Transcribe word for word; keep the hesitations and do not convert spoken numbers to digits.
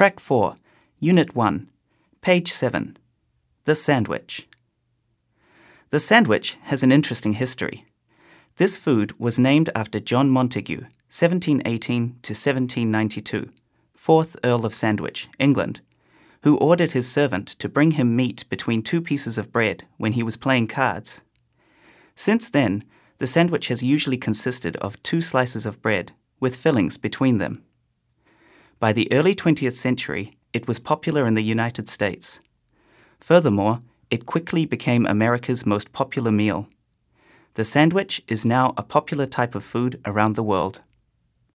Track four, Unit one, Page seven. The Sandwich. The sandwich has an interesting history. This food was named after John Montagu, seventeen eighteen to seventeen ninety-two, fourth Earl of Sandwich, England, who ordered his servant to bring him meat between two pieces of bread when he was playing cards. Since then, the sandwich has usually consisted of two slices of bread with fillings between them. By the early twentieth century, it was popular in the United States. Furthermore, it quickly became America's most popular meal. The sandwich is now a popular type of food around the world.